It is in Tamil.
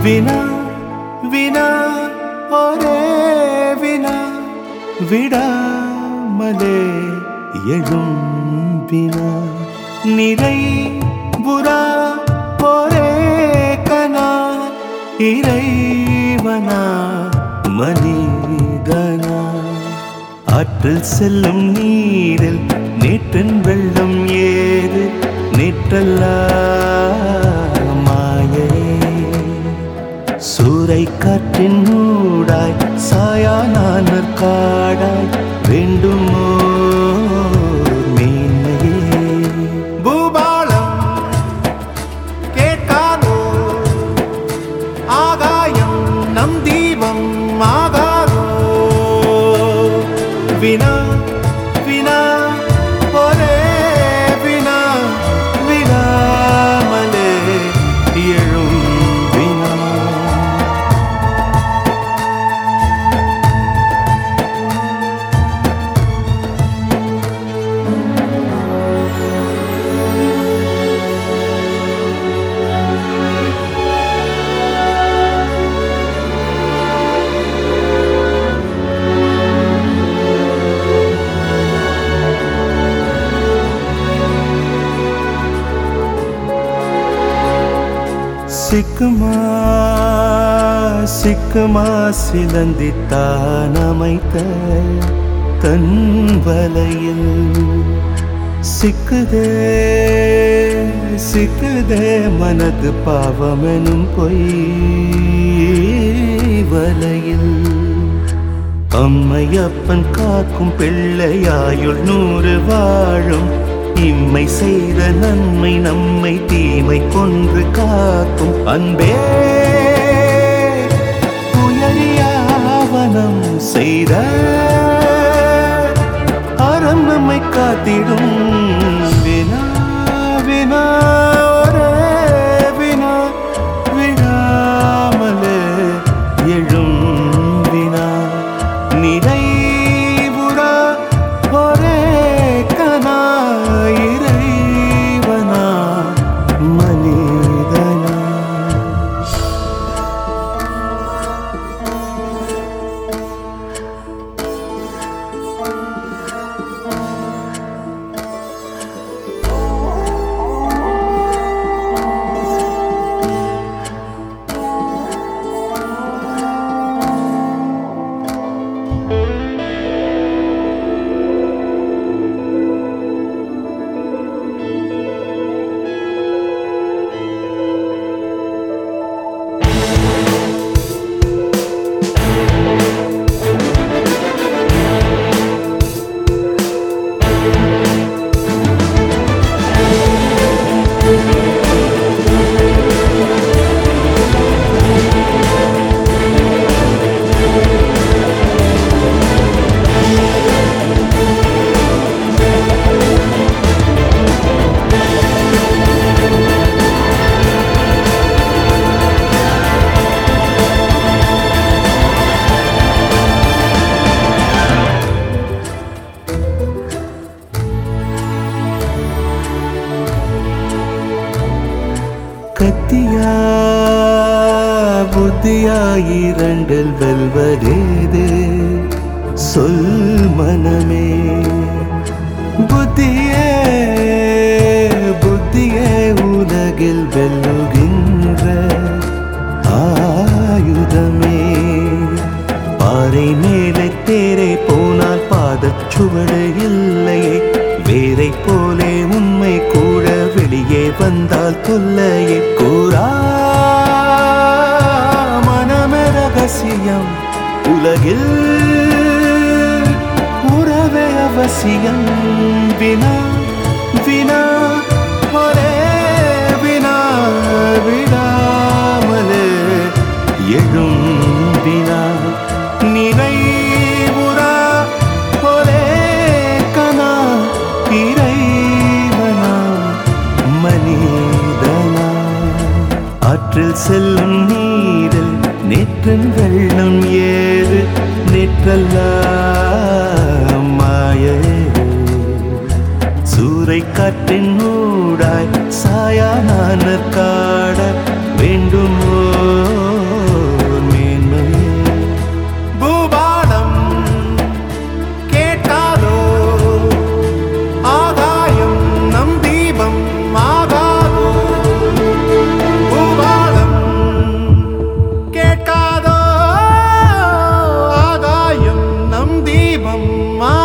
வினா வினா ஒரே வினா விடாமலே எழும் வினா நிறை புறா ஒரே கனா இறைவனா மனிதனா ஆற்றில் செல்லும் நீரில் நேற்றின் வெள்ளம் ஏது நேற்றல்லா மாயே சூறை காற்றின் மூடாய் சாயா நானர் காடாய் வேண்டுமோ மேன்மையே பூபாலம் கேட்காதோ ஆகாயம் நம் தீபம் ஆகாதோ வினா வினா ஒரே வினா விடாமலே எழும் வினா சிக்குமா சிக்குமா சிலந்தித்தான் அமைத்த தன் வலையில் சிக்குதே சிக்குதே மனது பாவமெனும் பொய் வலையில் அம்மையப்பன் காக்கும் பிள்ளையாயுள் 100 வாழும் இம்மை செய்த நன்மை நம்மை தீமை கொன்று காக்கும் அன்பே உயரியாவனம் செய்த அறம் நம்மை காத்திடும் வினா வினா ஒரே வினா விடாமலே எழும் வினா நிறைவுறா ஒரே கனா இறைவனா மனிதனா கத்தியா புத்தியா இரண்டில் வெல்வதேது சொல் மனமே புத்தியே புத்தியே உலகில் வெல்லுகின்ற ஆயுதமே பாறை மேலே தேரை போனால் பாதச்சுவடு இல்லையே வேரை போலே உண்மை கூட வெளியே வந்தால் தொல்லையே கூறா மனமே ரகசியம் உலகில் உறவே அவசியம் வினா வினா ஒரே வினா விடாமலே எழும் வினா நினைவுறா ஒரே கனா இறைவனா மனிதனா ஆற்றில் செல்லும் நீரில் நேற்றின் வெள்ளம் ஏது நேற்றல்லா மாயே சூறை காற்றின் ஊடாய் சாயா நானர் காட வேண்டுமோ மா